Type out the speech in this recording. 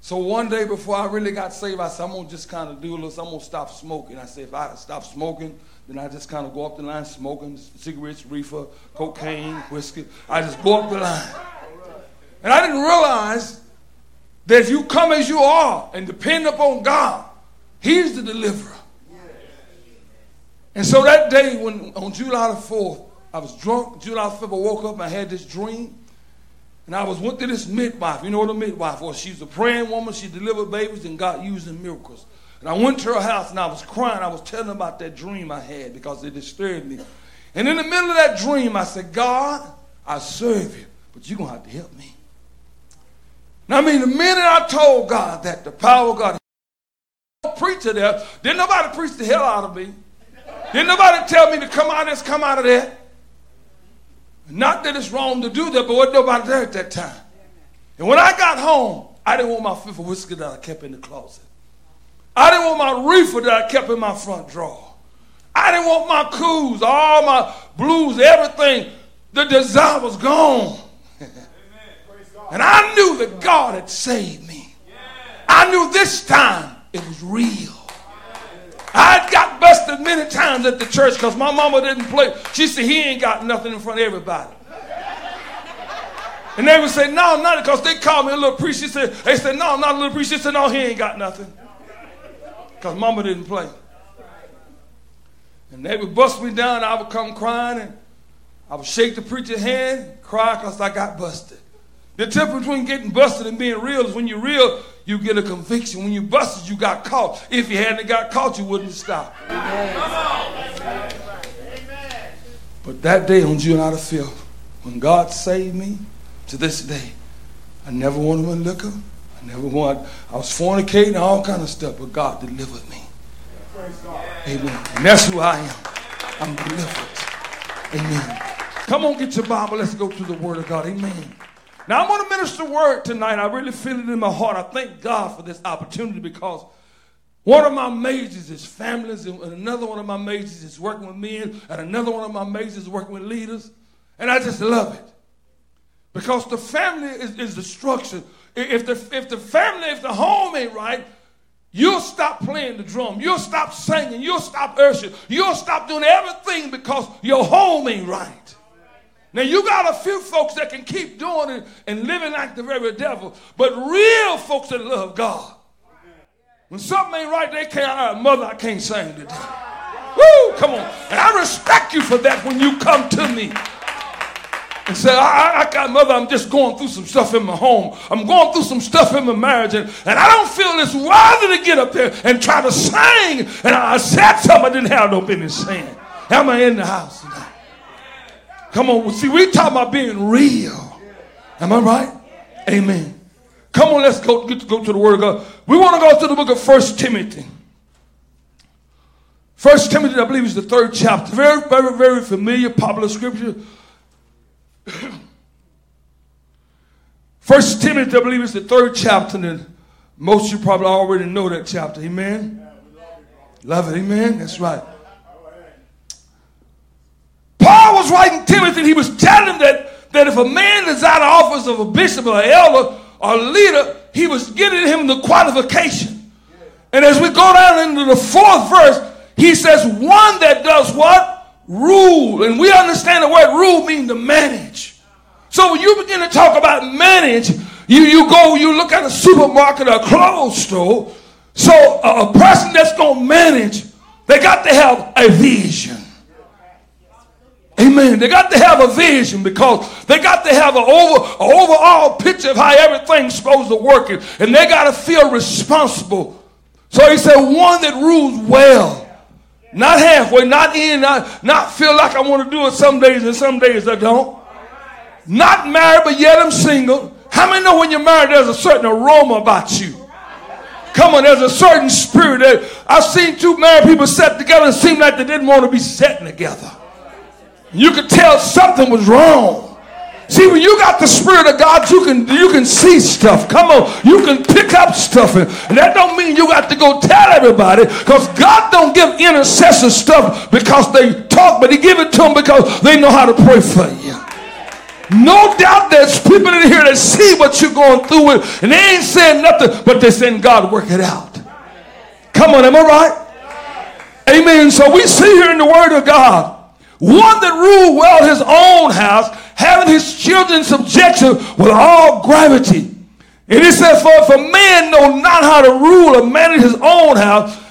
So one day before I really got saved, I said, I'm going to just kind of do a little, I'm going to stop smoking. I said, if I stop smoking, then I just kind of go up the line smoking cigarettes, reefer, cocaine, whiskey. I just go up the line. And I didn't realize that if you come as you are and depend upon God, He's the deliverer. And so that day, when on July the 4th, I was drunk. July the 5th, I woke up and I had this dream. And I went to this midwife. You know what a midwife was? She's a praying woman. She delivered babies and God using miracles. And I went to her house and I was crying. I was telling her about that dream I had because it disturbed me. And in the middle of that dream, I said, God, I serve you, but you're going to have to help me. Now, I mean, the minute I told God that, the power of God, preacher there, didn't nobody preach the hell out of me. Didn't nobody tell me to come out of this, come out of that. Not that it's wrong to do that, but wasn't nobody there at that time. And when I got home, I didn't want my fifth of whiskey that I kept in the closet. I didn't want my reefer that I kept in my front drawer. I didn't want my coups, all my blues, everything. The desire was gone. And I knew that God had saved me. I knew this time it was real. I got busted many times at the church because my mama didn't play. She said, he ain't got nothing in front of everybody. And they would say, no, not because they called me a little priest. They said, no, I'm not a little priest. She said, no, he ain't got nothing. Because mama didn't play. And they would bust me down and I would come crying and I would shake the preacher's hand, cry because I got busted. The difference between getting busted and being real is when you're real, you get a conviction. When you busted, you got caught. If you hadn't got caught, you wouldn't stop. Amen. But that day on July the 5th, when God saved me, to this day, I never wanted my liquor. I was fornicating and all kind of stuff, but God delivered me. Amen. And that's who I am. I'm delivered. Amen. Come on, get your Bible. Let's go to the Word of God. Amen. Now, I'm going to minister a word tonight. I really feel it in my heart. I thank God for this opportunity because one of my majors is families, and another one of my majors is working with men, and another one of my majors is working with leaders. And I just love it. Because the family is the structure. If the home ain't right, you'll stop playing the drum. You'll stop singing. You'll stop ushering. You'll stop doing everything because your home ain't right. Now, you got a few folks that can keep doing it and living like the very devil, but real folks that love God. When something ain't right, they can't, mother, I can't sing today. Woo, come on. And I respect you for that when you come to me and say, I got mother, I'm just going through some stuff in my home. I'm going through some stuff in my marriage, and I don't feel it's worthy to get up there and try to sing. And I said something I didn't have no business saying. Am I in the house tonight? Come on, see, we talking about being real. Am I right? Amen. Come on, let's go to the Word of God. We want to go to the book of 1 Timothy. 1 Timothy, I believe, is the 3rd chapter. Very, very, very familiar, popular scripture. 1 Timothy, I believe, is the 3rd chapter. And most of you probably already know that chapter. Amen? Love it. Amen? That's right. Paul was writing Timothy, and he was telling him that if a man is out of office of a bishop or an elder or a leader, he was getting him the qualification. And as we go down into the 4th verse, he says, one that does what? Rule. And we understand the word rule means to manage. So when you begin to talk about manage, you look at a supermarket or a clothes store. So a person that's going to manage, they got to have a vision. Amen. They got to have a vision because they got to have an overall picture of how everything's supposed to work. And they got to feel responsible. So he said, one that rules well. Not halfway, not in, not feel like I want to do it some days and some days I don't. Not married, but yet I'm single. How many know when you're married there's a certain aroma about you? Come on, there's a certain spirit. I've seen two married people sit together and seem like they didn't want to be sitting together. You could tell something was wrong. See, when you got the Spirit of God, you can see stuff. Come on, you can pick up stuff. And that don't mean you got to go tell everybody, because God don't give intercessors stuff because they talk, but he give it to them because they know how to pray for you. No doubt there's people in here that see what you're going through with, and they ain't saying nothing, but they're saying, God, work it out. Come on, am I right? Amen. So we see here in the word of God, one that ruled well his own house, having his children in subjection with all gravity. And it says, for if a man know not how to rule or manage his own house,